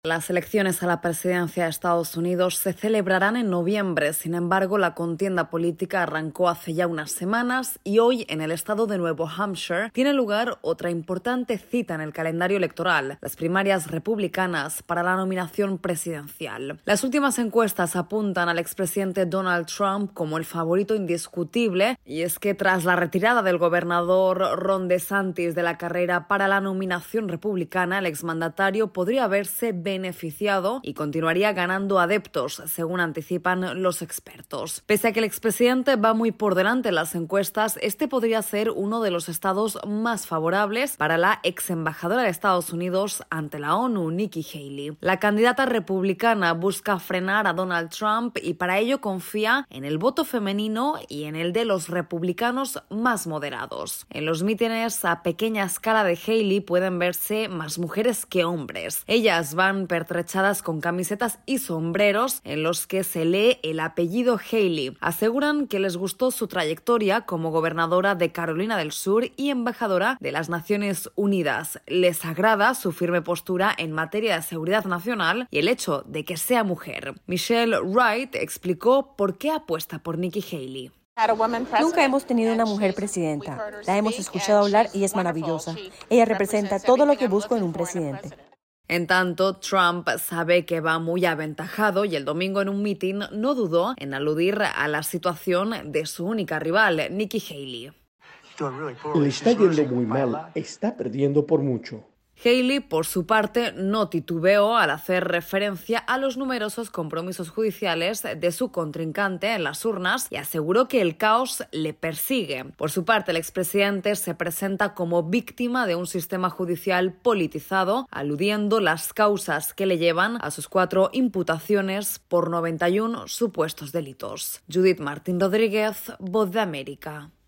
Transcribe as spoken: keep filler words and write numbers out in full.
Las elecciones a la presidencia de Estados Unidos se celebrarán en noviembre. Sin embargo, la contienda política arrancó hace ya unas semanas y hoy, en el estado de Nuevo Hampshire, tiene lugar otra importante cita en el calendario electoral, las primarias republicanas para la nominación presidencial. Las últimas encuestas apuntan al expresidente Donald Trump como el favorito indiscutible, y es que tras la retirada del gobernador Ron DeSantis de la carrera para la nominación republicana, el exmandatario podría verse beneficiado y continuaría ganando adeptos, según anticipan los expertos. Pese a que el expresidente va muy por delante en las encuestas, este podría ser uno de los estados más favorables para la ex embajadora de Estados Unidos ante la ONU, Nikki Haley. La candidata republicana busca frenar a Donald Trump y para ello confía en el voto femenino y en el de los republicanos más moderados. En los mítines a pequeña escala de Haley pueden verse más mujeres que hombres. Ellas van pertrechadas con camisetas y sombreros en los que se lee el apellido Haley. Aseguran que les gustó su trayectoria como gobernadora de Carolina del Sur y embajadora de las Naciones Unidas. Les agrada su firme postura en materia de seguridad nacional y el hecho de que sea mujer. Michelle Wright explicó por qué apuesta por Nikki Haley. Nunca hemos tenido una mujer presidenta. La hemos escuchado hablar y es maravillosa. Ella representa todo lo que busco en un presidente. En tanto, Trump sabe que va muy aventajado y el domingo en un mitin no dudó en aludir a la situación de su única rival, Nikki Haley. Le está yendo muy mal, está perdiendo por mucho. Haley, por su parte, no titubeó al hacer referencia a los numerosos compromisos judiciales de su contrincante en las urnas y aseguró que el caos le persigue. Por su parte, el expresidente se presenta como víctima de un sistema judicial politizado, aludiendo las causas que le llevan a sus cuatro imputaciones por noventa y uno supuestos delitos. Judith Martín Rodríguez, Voz de América.